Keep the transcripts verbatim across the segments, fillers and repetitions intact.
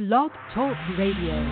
Blog Talk Radio.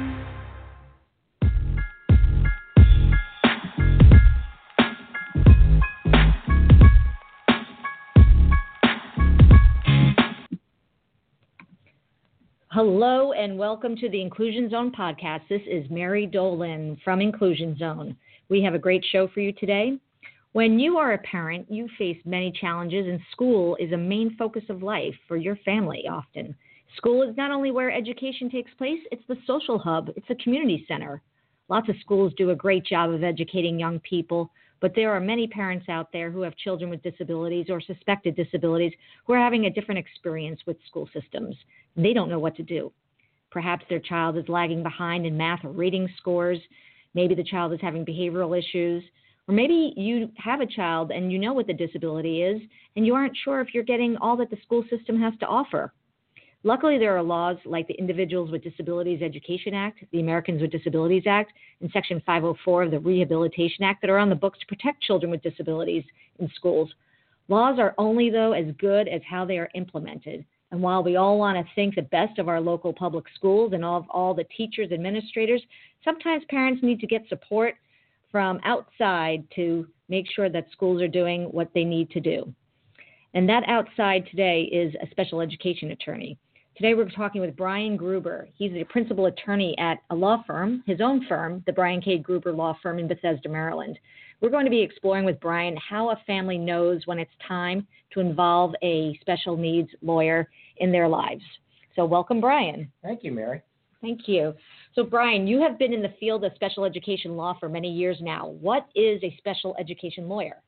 Hello and welcome to the Inclusion Zone podcast. This is Mary Dolan from Inclusion Zone. We have a great show for you today. When you are a parent, you face many challenges, and school is a main focus of life for your family often. School is not only where education takes place, it's the social hub, it's a community center. Lots of schools do a great job of educating young people, but there are many parents out there who have children with disabilities or suspected disabilities who are having a different experience with school systems. They don't know what to do. Perhaps their child is lagging behind in math or reading scores. Maybe the child is having behavioral issues. Or maybe you have a child and you know what the disability is, and you aren't sure if you're getting all that the school system has to offer. Luckily, there are laws like the Individuals with Disabilities Education Act, the Americans with Disabilities Act, and Section five oh four of the Rehabilitation Act that are on the books to protect children with disabilities in schools. Laws are only, though, as good as how they are implemented. And while we all want to think the best of our local public schools and of all the teachers, administrators, sometimes parents need to get support from outside to make sure that schools are doing what they need to do. And that outside today is a special education attorney. Today we're talking with Brian Gruber. He's the principal attorney at a law firm, his own firm, the Brian K. Gruber Law Firm in Bethesda, Maryland. We're going to be exploring with Brian how a family knows when it's time to involve a special needs lawyer in their lives. So welcome, Brian. Thank you, Mary. Thank you. So, Brian, you have been in the field of special education law for many years now. What is a special education lawyer?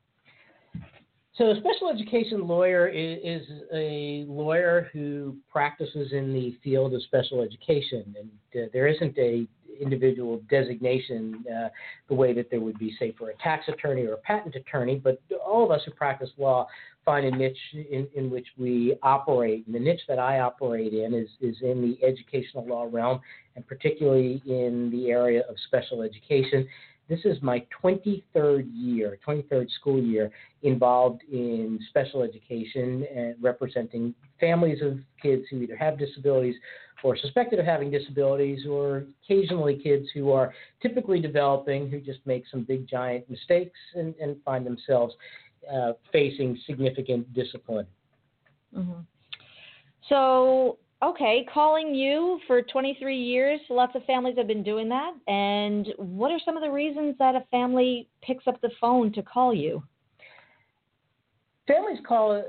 So a special education lawyer is, is a lawyer who practices in the field of special education. And uh, there isn't a individual designation uh, the way that there would be, say, for a tax attorney or a patent attorney, but all of us who practice law find a niche in, in which we operate. And the niche that I operate in is, is in the educational law realm, and particularly in the area of special education. This is my twenty-third year, twenty-third school year involved in special education and representing families of kids who either have disabilities or suspected of having disabilities, or occasionally kids who are typically developing, who just make some big giant mistakes and, and find themselves uh, facing significant discipline. Mm-hmm. So, okay, calling you for twenty-three years, lots of families have been doing that. And what are some of the reasons that a family picks up the phone to call you? Families call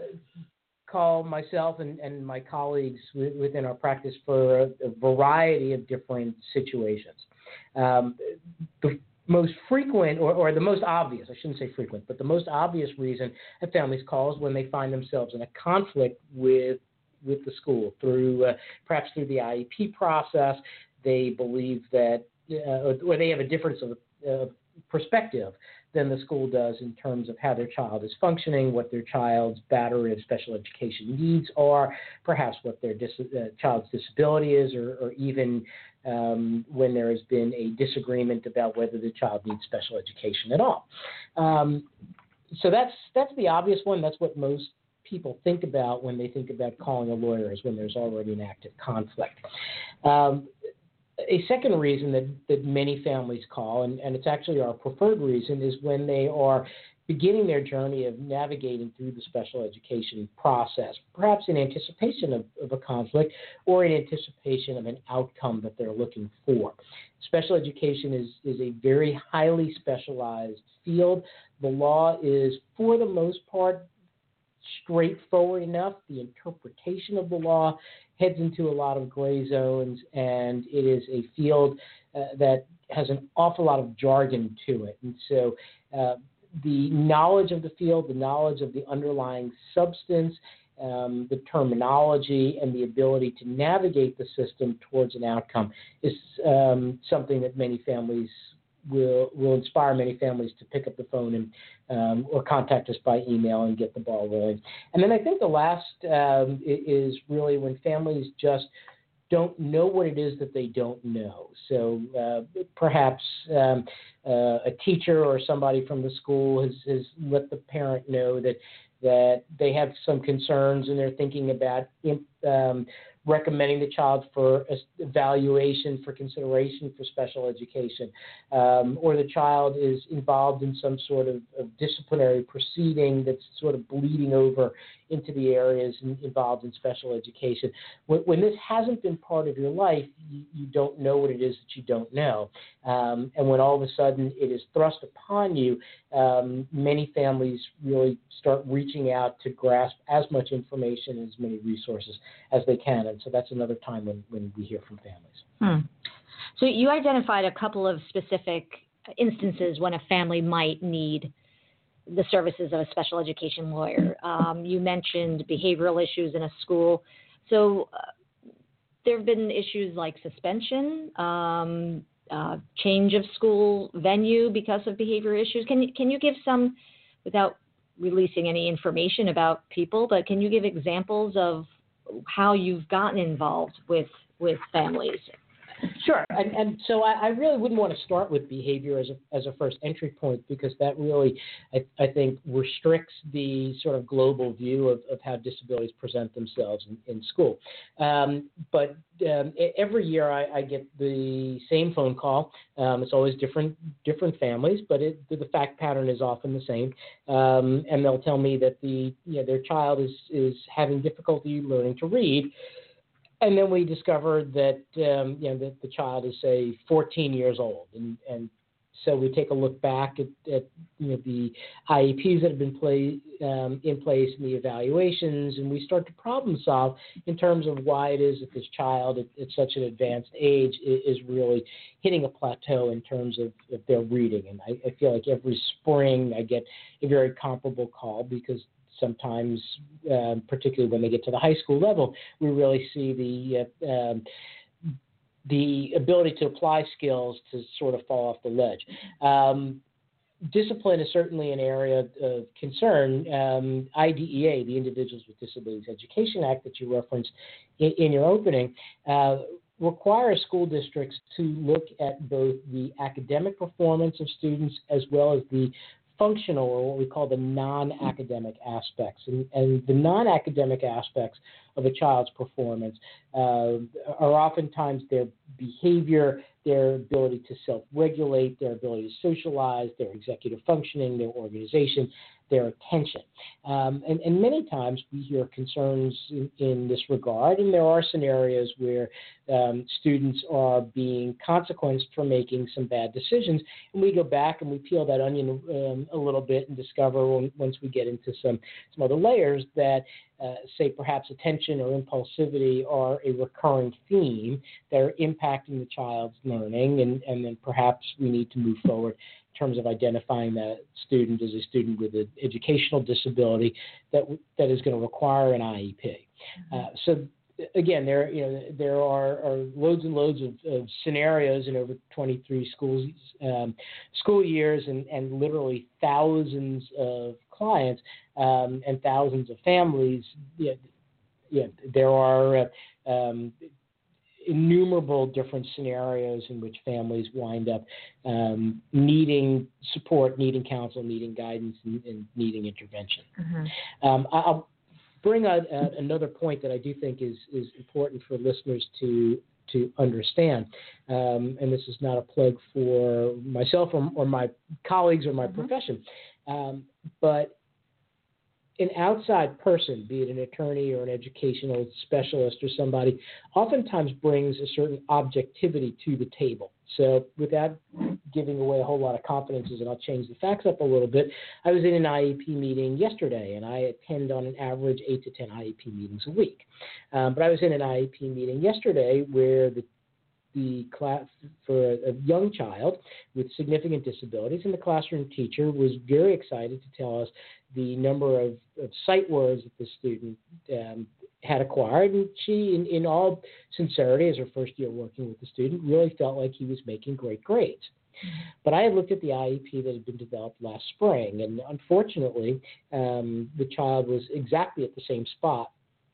call myself and, and my colleagues w- within our practice for a, a variety of different situations. Um, the most frequent, or, or the most obvious, I shouldn't say frequent, but the most obvious reason that families call is when they find themselves in a conflict with with the school, through uh, perhaps through the I E P process. They believe that, uh, or they have a difference of uh, perspective than the school does in terms of how their child is functioning, what their child's battery of special education needs are, perhaps what their dis- uh, child's disability is, or, or even um, when there has been a disagreement about whether the child needs special education at all. Um, so that's that's the obvious one. That's what most people think about when they think about calling a lawyer, is when there's already an active conflict. Um, a second reason that, that many families call, and, and it's actually our preferred reason, is when they are beginning their journey of navigating through the special education process, perhaps in anticipation of, of a conflict or in anticipation of an outcome that they're looking for. Special education is, is a very highly specialized field. The law is, for the most part, straightforward enough. The interpretation of the law heads into a lot of gray zones, and it is a field uh, that has an awful lot of jargon to it. And so uh, the knowledge of the field, the knowledge of the underlying substance, um, the terminology, and the ability to navigate the system towards an outcome is um, something that many families will will inspire many families to pick up the phone and um, or contact us by email and get the ball rolling. And then I think the last um, is really when families just don't know what it is that they don't know. So uh, perhaps um, uh, a teacher or somebody from the school has, has let the parent know that that they have some concerns and they're thinking about um, recommending the child for evaluation, for consideration for special education, um, or the child is involved in some sort of, of disciplinary proceeding that's sort of bleeding over into the areas in, involved in special education. When, when this hasn't been part of your life, you, you don't know what it is that you don't know. Um, and when all of a sudden it is thrust upon you, um, many families really start reaching out to grasp as much information and as many resources as they can. And so that's another time when, when we hear from families. Hmm. So you identified a couple of specific instances when a family might need the services of a special education lawyer. Um, you mentioned behavioral issues in a school. So uh, there have been issues like suspension, um, uh, change of school venue because of behavior issues. Can you, can you give some, without releasing any information about people, but can you give examples of how you've gotten involved with, with families? Sure, and, and so I, I really wouldn't want to start with behavior as a as a first entry point, because that really, I, I think, restricts the sort of global view of, of how disabilities present themselves in, in school. Um, but um, every year I, I get the same phone call. Um, it's always different different families, but it, the fact pattern is often the same. Um, and they'll tell me that the you know, their child is is having difficulty learning to read. And then we discovered that um, you know that the child is, say, fourteen years old, and, and so we take a look back at, at you know the I E Ps that have been play, um, in place and the evaluations, and we start to problem solve in terms of why it is that this child at, at such an advanced age is, is really hitting a plateau in terms of, of their reading. And I, I feel like every spring I get a very comparable call, because sometimes, uh, particularly when they get to the high school level, we really see the uh, um, the ability to apply skills to sort of fall off the ledge. Um, discipline is certainly an area of concern. Um, I D E A, the Individuals with Disabilities Education Act that you referenced in, in your opening, uh, requires school districts to look at both the academic performance of students as well as the functional, or what we call the non-academic aspects. And, and the non-academic aspects of a child's performance uh, are oftentimes their behavior, their ability to self-regulate, their ability to socialize, their executive functioning, their organization, their attention. Um, and, and many times we hear concerns in, in this regard, and there are scenarios where um, students are being consequenced for making some bad decisions, and we go back and we peel that onion um, a little bit and discover, when, once we get into some, some other layers, that uh, say perhaps attention or impulsivity are a recurring theme that are impacting the child's learning, and, and then perhaps we need to move forward in terms of identifying that student as a student with an educational disability that that is going to require an I E P. Mm-hmm. Uh, so again, there you know there are, are loads and loads of, of scenarios in over twenty-three schools um, school years, and, and literally thousands of clients um, and thousands of families. Yeah, yeah, there are uh, um, innumerable different scenarios in which families wind up um, needing support, needing counsel, needing guidance, and, and needing intervention. Mm-hmm. Um, I'll bring out uh, another point that I do think is, is important for listeners to to understand, um, and this is not a plug for myself or, or my colleagues or my mm-hmm. profession, um, but an outside person, be it an attorney or an educational specialist or somebody, oftentimes brings a certain objectivity to the table. So without giving away a whole lot of confidences, and I'll change the facts up a little bit, I was in an I E P meeting yesterday, and I attend on an average eight to ten I E P meetings a week. Um, but I was in an I E P meeting yesterday where the the class for a young child with significant disabilities, and the classroom teacher was very excited to tell us the number of, of sight words that the student um, had acquired, and she, in, in all sincerity, as her first year working with the student, really felt like he was making great grades. Mm-hmm. But I had looked at the I E P that had been developed last spring, and unfortunately, um, the child was exactly at the same spot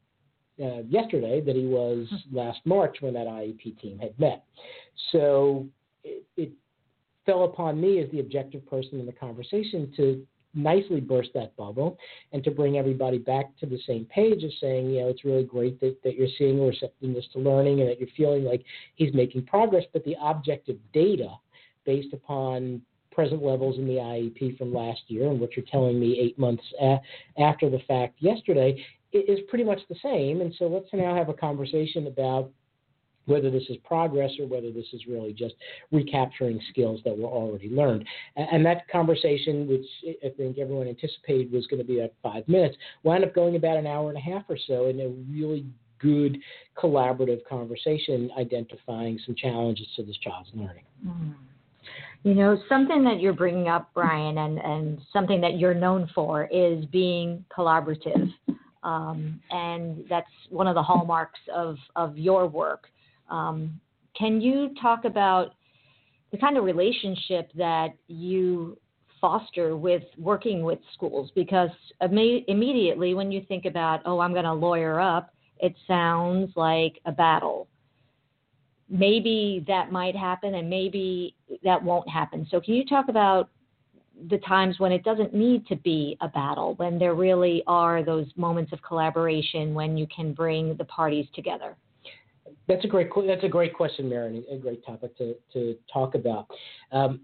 Uh, yesterday that he was last March when that I E P team had met. So it, it fell upon me as the objective person in the conversation to nicely burst that bubble and to bring everybody back to the same page of saying, you know, it's really great that, that you're seeing receptiveness to learning and that you're feeling like he's making progress, but the objective data based upon present levels in the I E P from last year and what you're telling me eight months a- after the fact yesterday is pretty much the same. And so let's now have a conversation about whether this is progress or whether this is really just recapturing skills that were already learned. And that conversation, which I think everyone anticipated was going to be at five minutes, wound up going about an hour and a half or so in a really good collaborative conversation identifying some challenges to this child's learning. Mm. You know, something that you're bringing up, Brian, and, and something that you're known for is being collaborative. Um, and that's one of the hallmarks of, of your work. Um, can you talk about the kind of relationship that you foster with working with schools? Because imme- immediately when you think about, oh, I'm going to lawyer up, it sounds like a battle. Maybe that might happen and maybe that won't happen. So can you talk about the times when it doesn't need to be a battle, when there really are those moments of collaboration, when you can bring the parties together? That's a great that's a great question, Mary, a great topic to, to talk about. Um,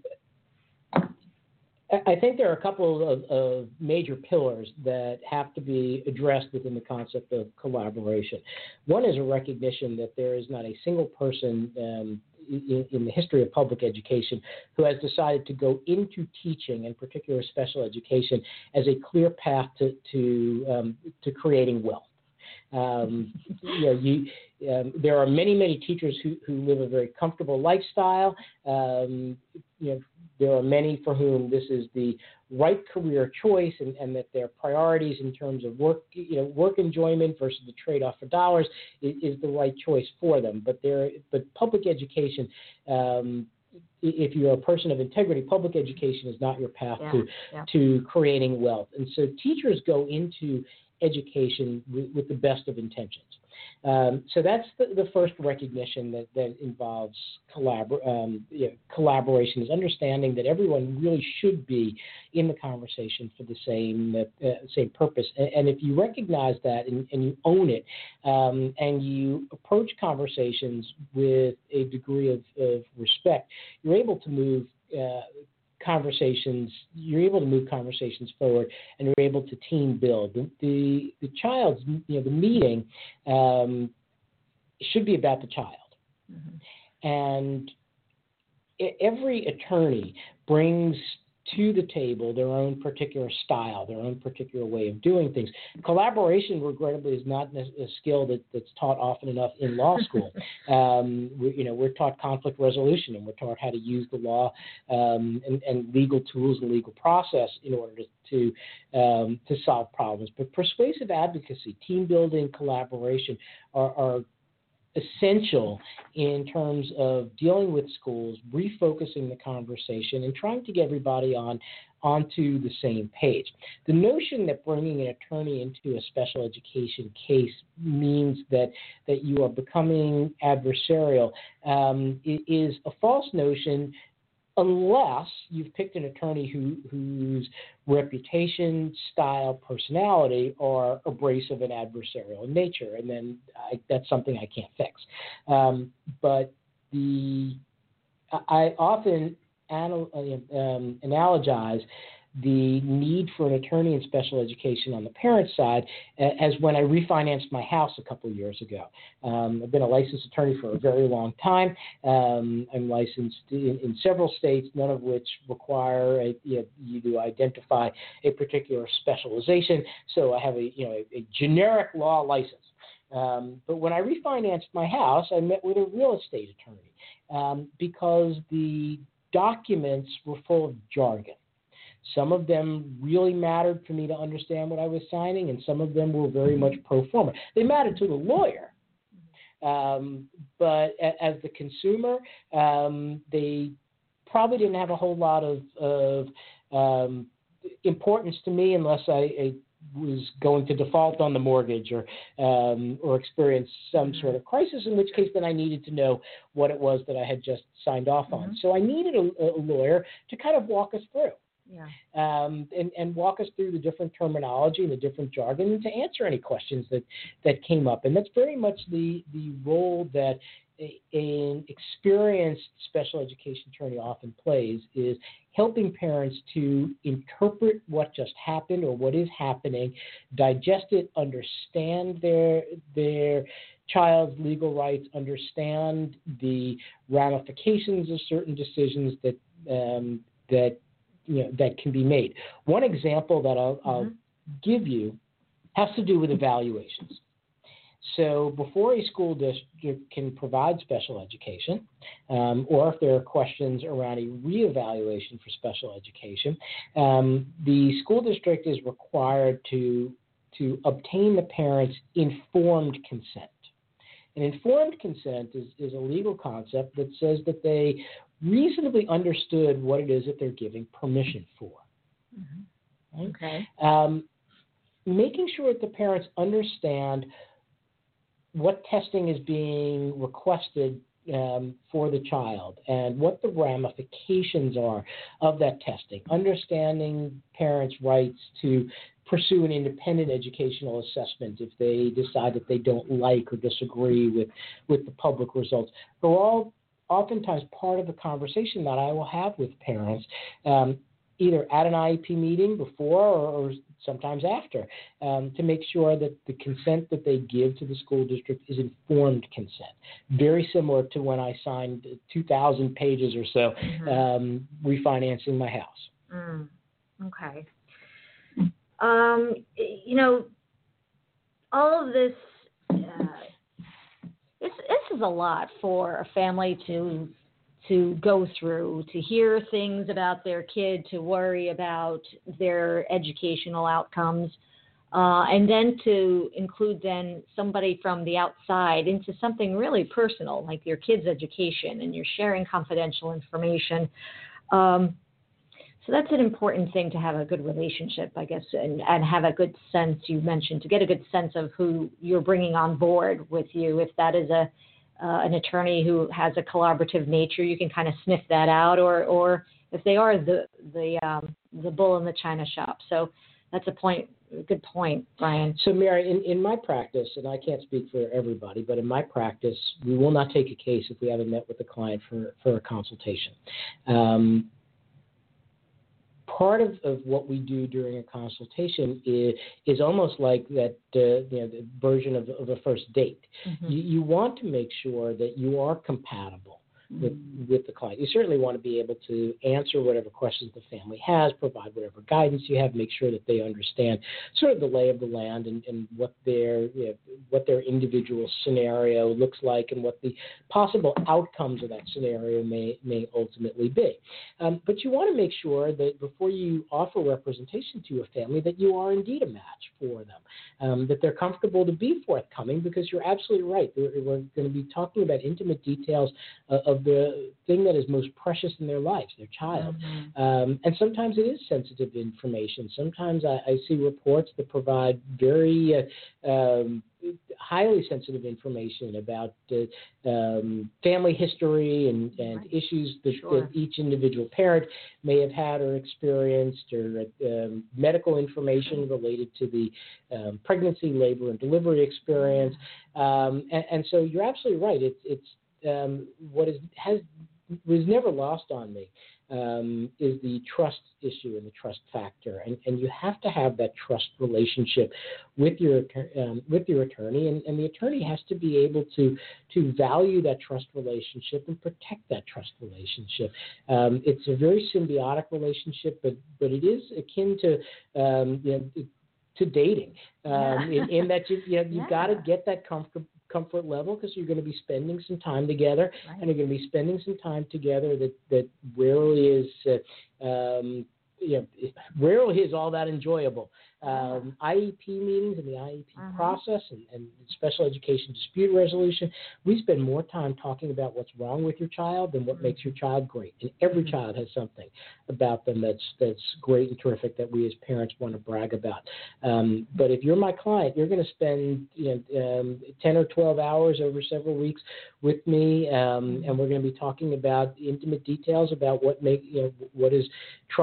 I think there are a couple of, of major pillars that have to be addressed within the concept of collaboration. One is a recognition that there is not a single person um, in, in the history of public education who has decided to go into teaching, in particular special education, as a clear path to to, um, to creating wealth. Um, you know, you, um, there are many, many teachers who, who live a very comfortable lifestyle. Um, you know, there are many for whom this is the right career choice, and, and that their priorities in terms of work, you know, work enjoyment versus the trade-off for dollars is, is the right choice for them. But there, but public education. Um, If you're a person of integrity, public education is not your path yeah, to yeah. to creating wealth. And so teachers go into education with, with the best of intentions. Um, so that's the, the first recognition that, that involves collabor- um, you know, collaboration, is understanding that everyone really should be in the conversation for the same uh, same purpose. And, and if you recognize that and, and you own it, um, and you approach conversations with a degree of, of respect, you're able to move uh, conversations, you're able to move conversations forward, and you're able to team build. The the, the child's, you know, the meeting um, should be about the child. Mm-hmm. And every attorney brings to the table their own particular style, their own particular way of doing things. Collaboration, regrettably, is not a skill that, that's taught often enough in law school. um, we, you know, we're taught conflict resolution, and we're taught how to use the law um, and, and legal tools and legal process in order to to, um, to solve problems. But persuasive advocacy, team building, collaboration are, are essential in terms of dealing with schools, refocusing the conversation, and trying to get everybody on onto the same page. The notion that bringing an attorney into a special education case means that that you are becoming adversarial um, is a false notion, unless you've picked an attorney who, whose reputation, style, personality are abrasive and adversarial in nature, and then I, that's something I can't fix. Um, but the I often anal, um, analogize the need for an attorney in special education on the parent side as when I refinanced my house a couple of years ago. Um, I've been a licensed attorney for a very long time. Um, I'm licensed in, in several states, none of which require a, you, know, you to identify a particular specialization. So I have a, you know, a, a generic law license. Um, but when I refinanced my house, I met with a real estate attorney um, because the documents were full of jargon. Some of them really mattered for me to understand what I was signing, and some of them were very much pro forma. They mattered to the lawyer, um, but a, as the consumer, um, they probably didn't have a whole lot of, of um, importance to me unless I, I was going to default on the mortgage or um, or experience some sort of crisis, in which case then I needed to know what it was that I had just signed off on. Mm-hmm. So I needed a, a lawyer to kind of walk us through. Yeah. Um, and, and walk us through the different terminology and the different jargon and to answer any questions that, that came up. And that's very much the, the role that a, an experienced special education attorney often plays, is helping parents to interpret what just happened or what is happening, digest it, understand their their child's legal rights, understand the ramifications of certain decisions that um, that you know that can be made. One example that I'll, mm-hmm. I'll give you has to do with evaluations. So before a school district can provide special education, um, or if there are questions around a reevaluation for special education, um, the school district is required to, to obtain the parents' informed consent. An informed consent is, is a legal concept that says that they reasonably understood what it is that they're giving permission for. Mm-hmm. Right? Okay. Um, making sure that the parents understand what testing is being requested um, for the child and what the ramifications are of that testing, understanding parents' rights to pursue an independent educational assessment if they decide that they don't like or disagree with, with the public results, are all oftentimes part of the conversation that I will have with parents, um, either at an I E P meeting before or, or sometimes after, um, to make sure that the consent that they give to the school district is informed consent. Very similar to when I signed two thousand pages or so mm-hmm. um, refinancing my house. Mm. Okay. Um, you know, all of this, uh, it's, this is a lot for a family to to go through, to hear things about their kid, to worry about their educational outcomes, uh, and then to include then somebody from the outside into something really personal, like your kid's education, and you're sharing confidential information. Um, so that's an important thing, to have a good relationship, I guess, and, and have a good sense, you mentioned, to get a good sense of who you're bringing on board with you. If that is a Uh, an attorney who has a collaborative nature, you can kind of sniff that out, or, or if they are the the um, the bull in the china shop. So that's a point, a good point, Brian. So, Mary, in, in my practice, and I can't speak for everybody, but in my practice, we will not take a case if we haven't met with the client for, for a consultation. Um, Part of, of what we do during a consultation is, is almost like that uh, you know, the version of, of a first date. Mm-hmm. You, you want to make sure that you are compatible with, mm-hmm. with the client. You certainly want to be able to answer whatever questions the family has, provide whatever guidance you have, make sure that they understand sort of the lay of the land and, and what their you know, what their individual scenario looks like and what the possible outcomes of that scenario may may ultimately be. Um, but you want to make sure that before you offer representation to a family that you are indeed a match for them, um, that they're comfortable to be forthcoming, because you're absolutely right. We're, we're going to be talking about intimate details uh, of the thing that is most precious in their lives, their child. Mm-hmm. Um, and sometimes it is sensitive information. Sometimes I, I see reports that provide very uh, um, highly sensitive information about uh, um, family history and, and right. issues that, sure. that each individual parent may have had or experienced, or um, medical information related to the um, pregnancy, labor, and delivery experience. Um, and, and so you're absolutely right. It's, it's um, what is, has was never lost on me um, is the trust issue and the trust factor, and, and you have to have that trust relationship with your um, with your attorney, and, and the attorney has to be able to to value that trust relationship and protect that trust relationship. Um, it's a very symbiotic relationship, but but it is akin to um, you know, to dating, um, yeah. in, in that you, you know, you've yeah. got to get that comfort comfort level, because you're going to be spending some time together, right. and you're going to be spending some time together that that rarely is uh, um, you know, rarely is all that enjoyable. Um, I E P meetings and the I E P uh-huh. process and, and special education dispute resolution, we spend more time talking about what's wrong with your child than what mm-hmm. makes your child great. And every mm-hmm. child has something about them that's that's great and terrific that we as parents want to brag about. Um, but if you're my client, you're going to spend you know, um, ten or twelve hours over several weeks with me, um, and we're going to be talking about intimate details about what make you know what is troubling your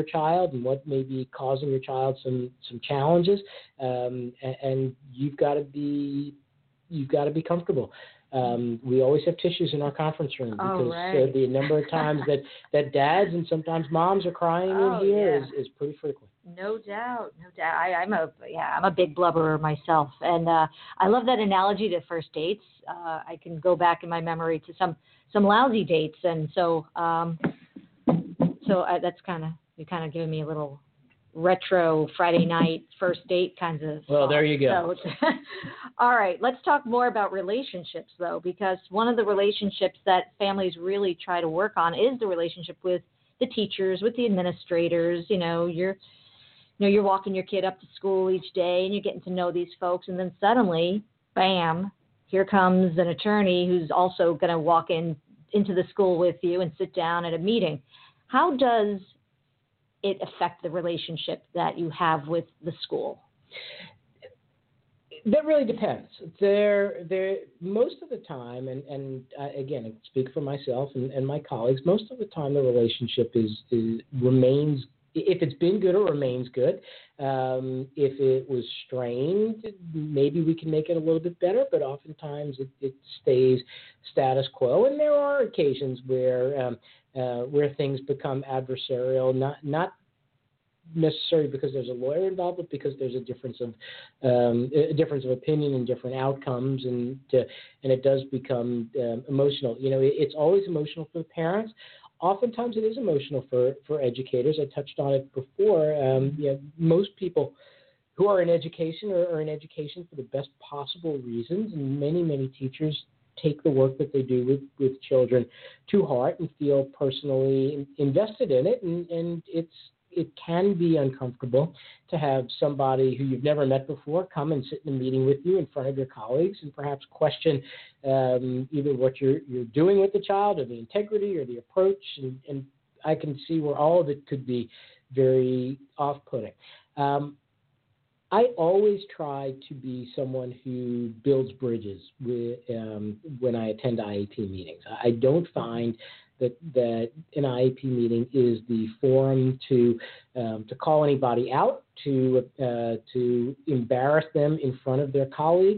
child and what may be causing your child some some challenges, um, and, and you've got to be you've got to be comfortable. Um, we always have tissues in our conference room because oh, right. uh, the number of times that, that dads and sometimes moms are crying oh, in here yeah. is, is pretty frequent. No doubt, no doubt. I, I'm a yeah, I'm a big blubberer myself, and uh, I love that analogy to first dates. Uh, I can go back in my memory to some some lousy dates, and so um, so I, that's kind of you kind of giving me a little retro Friday night first date kinds of. Well, thoughts. there you go. So, all right, let's talk more about relationships though, because one of the relationships that families really try to work on is the relationship with the teachers, with the administrators. You know, you're You know, you're walking your kid up to school each day and you're getting to know these folks, and then suddenly, bam, here comes an attorney who's also going to walk in into the school with you and sit down at a meeting. How does it affect the relationship that you have with the school? That really depends. There, there. Most of the time, and and uh, again, I speak for myself and, and my colleagues. Most of the time, the relationship is, is remains. If it's been good, it remains good. Um, if it was strained, maybe we can make it a little bit better, but oftentimes it, it stays status quo. And there are occasions where um, uh, where things become adversarial, not not necessarily because there's a lawyer involved, but because there's a difference of um, a difference of opinion and different outcomes, and to, and it does become um, emotional. You know, it, it's always emotional for the parents. Oftentimes it is emotional for, for educators. I touched on it before. Um, you know, most people who are in education are, are in education for the best possible reasons, and many, many teachers take the work that they do with, with children to heart and feel personally invested in it, and, and it's it can be uncomfortable to have somebody who you've never met before come and sit in a meeting with you in front of your colleagues and perhaps question um, either what you're you're doing with the child or the integrity or the approach. And, and I can see where all of it could be very off-putting. Um, I always try to be someone who builds bridges with, um, when I attend I E P meetings. I don't find that that an I E P meeting is the forum to um, to call anybody out, to uh, to embarrass them in front of their colleagues,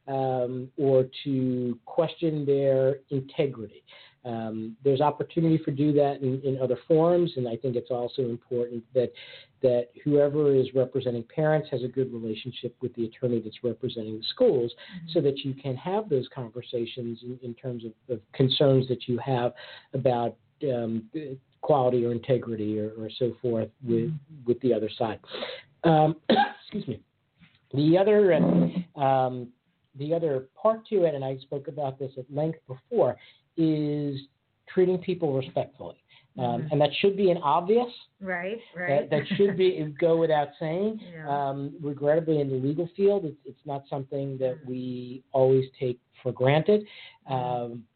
um, or to question their integrity. Um, there's opportunity for do that in, in other forums, and I think it's also important that that whoever is representing parents has a good relationship with the attorney that's representing the schools, mm-hmm. so that you can have those conversations in, in terms of, of concerns that you have about um, quality or integrity or, or so forth with mm-hmm. with the other side. Um, excuse me. The other um, the other part to it, and I spoke about this at length before, is treating people respectfully. Um, mm-hmm. And that should be an obvious. Right, right. That, that should be go without saying. Yeah. Um, regrettably, in the legal field, it's, it's not something that we always take for granted. Um,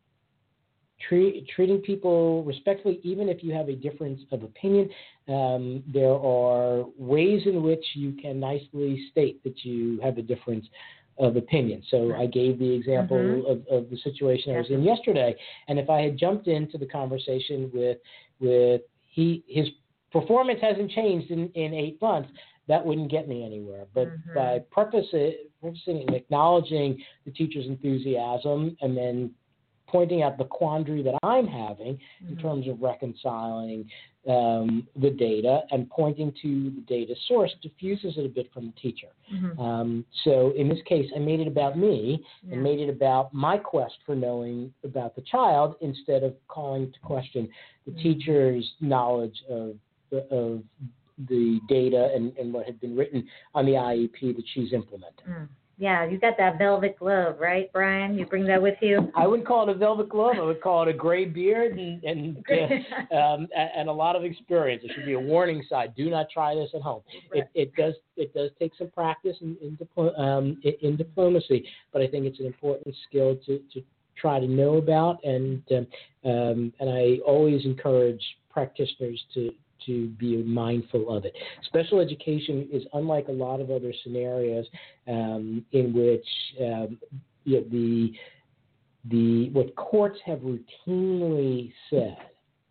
treat, treating people respectfully, even if you have a difference of opinion, um, there are ways in which you can nicely state that you have a difference of opinion. So I gave the example mm-hmm. of, of the situation I was in yesterday, and if I had jumped into the conversation with with he his performance hasn't changed in, in eight months, that wouldn't get me anywhere. But mm-hmm. by prefacing, prefacing and acknowledging the teacher's enthusiasm, and then pointing out the quandary that I'm having mm-hmm. in terms of reconciling um, the data and pointing to the data source, diffuses it a bit from the teacher. Mm-hmm. Um, so in this case, I made it about me yeah. and made it about my quest for knowing about the child, instead of calling to question the mm-hmm. teacher's knowledge of, of the data and, and what had been written on the I E P that she's implementing. Mm. Yeah, you got that velvet glove, right, Brian? You bring that with you? I wouldn't call it a velvet glove. I would call it a gray beard and and, uh, um, and a lot of experience. There should be a warning sign: do not try this at home. Right. It, it does it does take some practice in in, diplo- um, in in diplomacy, but I think it's an important skill to, to try to know about, and um, um, and I always encourage practitioners to. to be mindful of it. Special education is unlike a lot of other scenarios um, in which um, you know, the the what courts have routinely said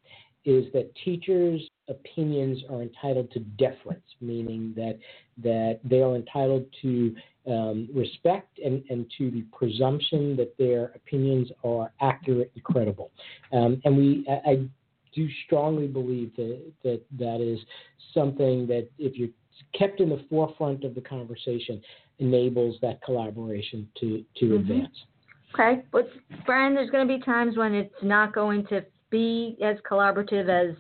is that teachers' opinions are entitled to deference, meaning that that they are entitled to um, respect and, and to the presumption that their opinions are accurate and credible. Um, and we, I, I do strongly believe that, that that is something that, if you're kept in the forefront of the conversation, enables that collaboration to, to mm-hmm. advance. Okay. But, Brian, there's going to be times when it's not going to be as collaborative as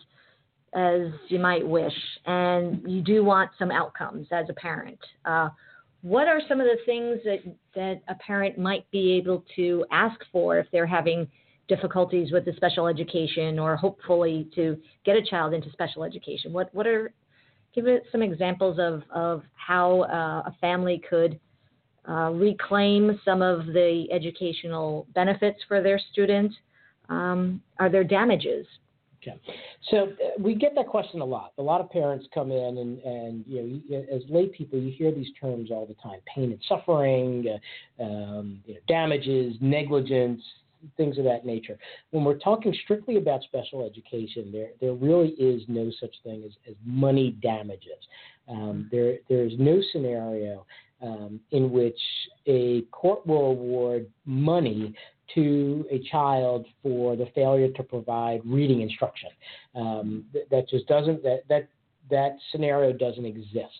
as you might wish, and you do want some outcomes as a parent. Uh, what are some of the things that, that a parent might be able to ask for if they're having difficulties with the special education, or hopefully to get a child into special education? What what are give it some examples of, of how uh, a family could uh, reclaim some of the educational benefits for their student? Um, are there damages? Okay. So uh, we get that question a lot. A lot of parents come in and, and you know, you, as lay people, you hear these terms all the time: pain and suffering, uh, um, you know, damages, negligence, things of that nature. When we're talking strictly about special education, there there really is no such thing as, as money damages. Um, there there is no scenario um, in which a court will award money to a child for the failure to provide reading instruction. Um, th- that just doesn't that that that scenario doesn't exist.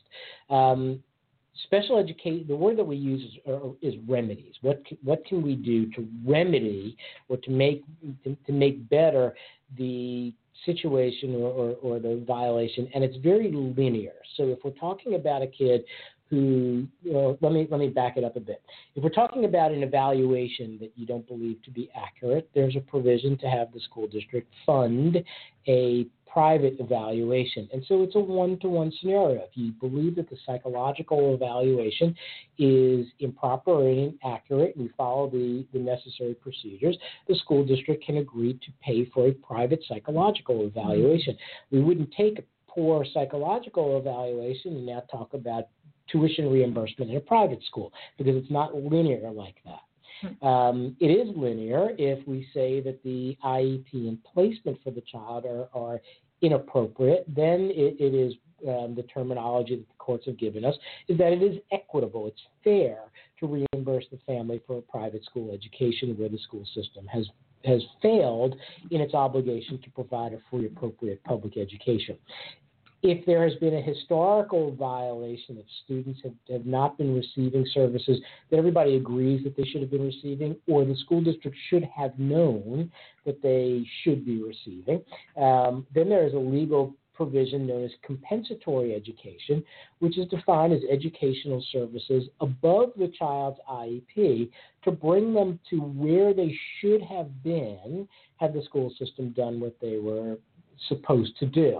Um, Special education, the word that we use is, uh, is remedies. What can, what can we do to remedy or to make to, to make better the situation or, or, or the violation? And it's very linear. So if we're talking about a kid who, you know, let me let me back it up a bit. If we're talking about an evaluation that you don't believe to be accurate, there's a provision to have the school district fund a private evaluation. And so it's a one-to-one scenario. If you believe that the psychological evaluation is improper or inaccurate, we follow the, the necessary procedures, the school district can agree to pay for a private psychological evaluation. Mm-hmm. We wouldn't take a poor psychological evaluation and now talk about tuition reimbursement in a private school, because it's not linear like that. Um, it is linear if we say that the I E P and placement for the child are, are inappropriate. Then it, it is um, the terminology that the courts have given us is that it is equitable. It's fair to reimburse the family for a private school education where the school system has has failed in its obligation to provide a free, appropriate public education. If there has been a historical violation that students have, have not been receiving services that everybody agrees that they should have been receiving, or the school district should have known that they should be receiving, um, then there is a legal provision known as compensatory education, which is defined as educational services above the child's I E P to bring them to where they should have been had the school system done what they were supposed to do.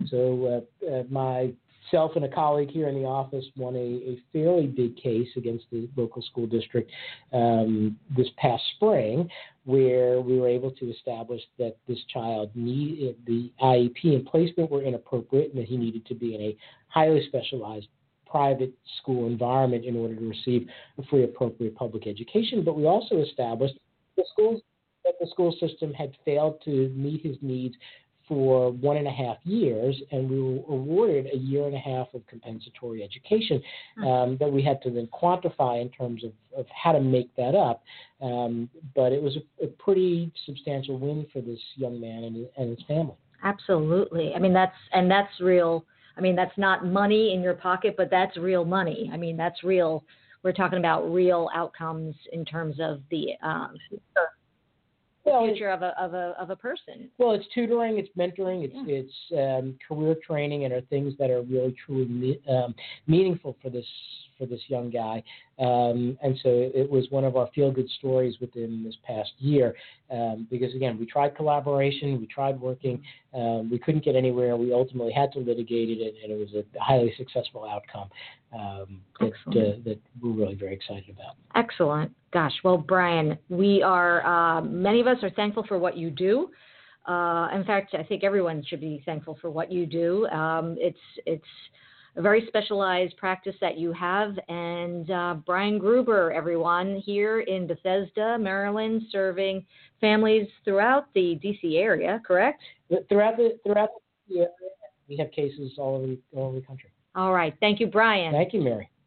So uh, uh, myself and a colleague here in the office won a, a fairly big case against the local school district um, this past spring, where we were able to establish that this child need the I E P and placement were inappropriate, and that he needed to be in a highly specialized private school environment in order to receive a free, appropriate public education. But we also established the schools that the school system had failed to meet his needs for one and a half years, and we were awarded a year and a half of compensatory education um, that we had to then quantify in terms of, of how to make that up. Um, but it was a, a pretty substantial win for this young man and, and his family. Absolutely. I mean, that's, and that's real. I mean, that's not money in your pocket, but that's real money. I mean, that's real. We're talking about real outcomes in terms of the, um, The well, future of a of a of a person. Well, it's tutoring, it's mentoring, it's yeah. it's um, career training, and are things that are really truly me- um, meaningful for this for this young guy. Um, and so it was one of our feel-good stories within this past year, um, because again, we tried collaboration, we tried working, um, we couldn't get anywhere. We ultimately had to litigate it, and it was a highly successful outcome um, that, uh, that we're really very excited about. Excellent. Gosh, well, Brian, we are, uh, many of us are thankful for what you do. Uh, in fact, I think everyone should be thankful for what you do. Um, it's, it's, a very specialized practice that you have. And uh, Brian Gruber, everyone, here in Bethesda, Maryland, serving families throughout the D C area, correct? Throughout the throughout the area, we have cases all over the, all over the country. All right. Thank you, Brian. Thank you, Mary.